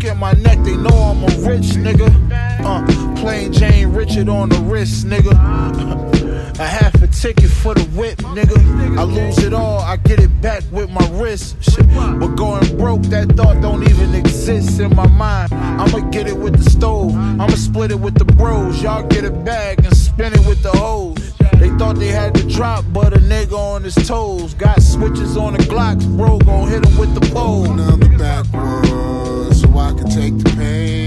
at my neck, they know I'm a rich nigga. Plain Jane Richard on the wrist, nigga. A half a ticket for the whip, nigga. I lose it all, I get it back with my wrist. Shit. But going broke, that thought don't even exist in my mind. I'ma get it with the stove, I'ma split it with the bros. Y'all get a bag and spin it with the hoes. They thought they had to drop, but a nigga on his toes. Got switches on the Glocks, bro, gon' hit him with the pole. On the backwards, so I can take the pain.